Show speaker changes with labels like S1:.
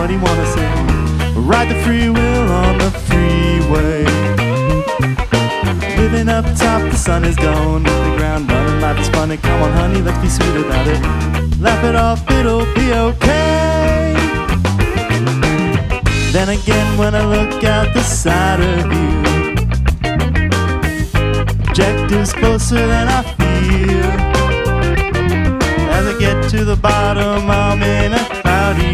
S1: what he wanna say. Ride the free wheel on the freeway. Living up top, the sun is gone. Hit the ground running, life is funny. Come on honey, let's be sweet about it. Laugh it off, it'll be okay. Then again, when I look out the side of you, objectives closer than I feel. As I get to the bottom, I'm in a cloudy